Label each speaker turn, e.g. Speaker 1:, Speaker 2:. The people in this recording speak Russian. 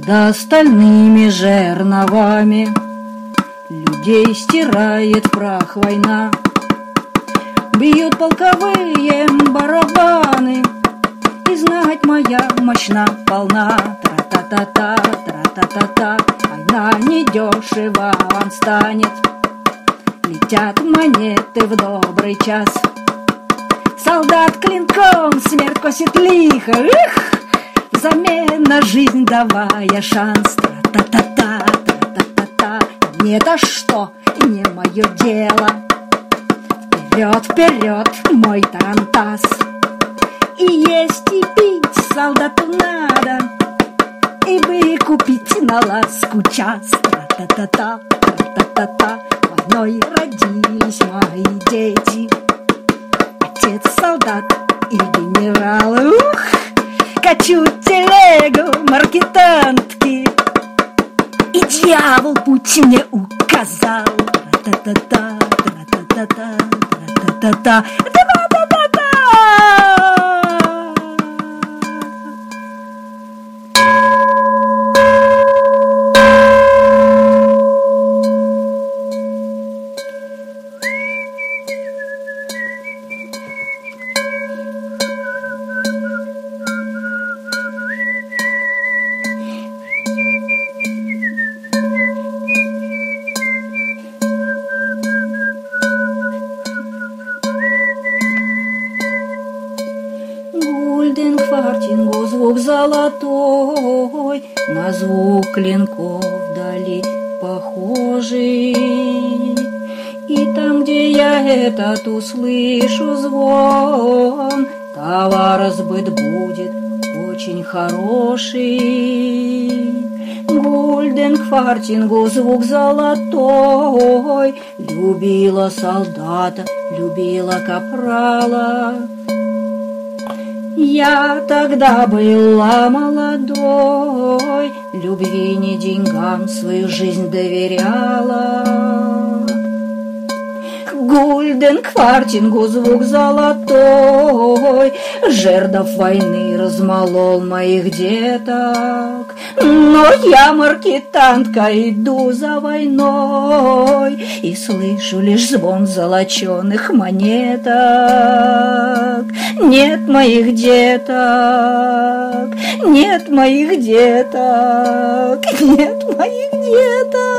Speaker 1: Да стальными жерновами людей стирает прах война. Бьют полковые барабаны, и знать моя мощна полна. Тра-та-та-та, тра-та-та-та, война недешево вам станет. Летят монеты в добрый час. Солдат клинком смерть косит лихо. Эх! Взамен жизнь давая шанс. Тра-та-та-та, тра-та-та-та. Нет, а что, не мое дело. Вперед, вперед, мой тарантас. И есть, и пить солдату надо, и бы купить на ласку час. Тра-та-та-та, тра-та-та-та. Войной родились мои дети. Отец солдат и генерал. Ух! Качу телегу маркетантки, и дьявол путь мне указал. Тра-та-та-та, тра-та-та-та, тра-та-та-та, тра-та-та-та. Гульденквартингу звук золотой, на звук клинков вдали похожий. И там, где я этот услышу звон, товар сбыт будет очень хороший. Гульденквартингу звук золотой, любила солдата, любила капрала. Я тогда была молодой, любви не деньгам свою жизнь доверяла. Гульденквартингу звук золотой, жердов войны размолол моих деток. Но я, маркетантка, иду за войной и слышу лишь звон золоченых монеток. Нет моих деток, нет моих деток, нет моих деток.